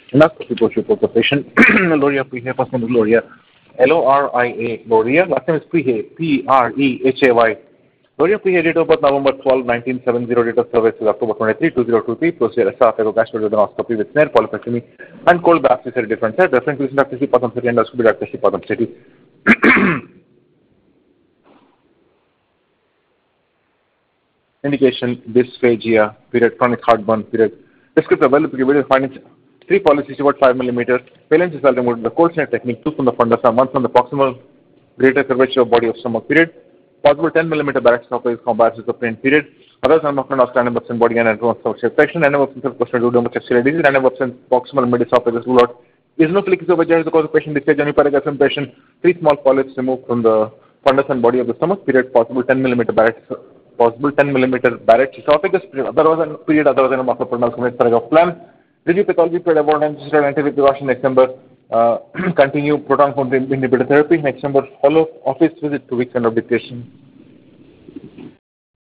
Endoscopy post report the patient. Loria Prehay, first name is Loria. Loria. Loria. Last name is Prehay. Prehay. Loria Prehay, date of birth November 12, 1970. Date of service is October 23, 2023. Procedure esophageal gastroduodenoscopy with snare, polypectomy, and cold bath is a different side. Referring to Dr. C. Padam City, endoscopy Dr. C. Padam City. Indication dysphagia, period, chronic heartburn, period. Descriptive availability findings 3 policies about 5 millimeters. Valence is removed the cold snare technique, 2 from the fundus, 1 from the proximal greater curvature of body of stomach, period. Possible 10 millimeter barracks surface combats with the plain, period. Others are not of anemopsin body and advanced section, anemopsin subcostal duodenum disease, anemopsin proximal mid-esophagus rule out. Eosinophilic esophagitis is the cause of patient dysphagia, uniparagas patient. 3 small polyps removed from the fundus and body of the stomach, period. Possible 10 millimeter barracks. Possible 10 millimeter Barrett esophagus, otherwise than muscle pronouncement plan. Review pathology period about anti precaution next number. Continue proton pump inhibitor therapy. Next number follow office visit 2 weeks end of dictation.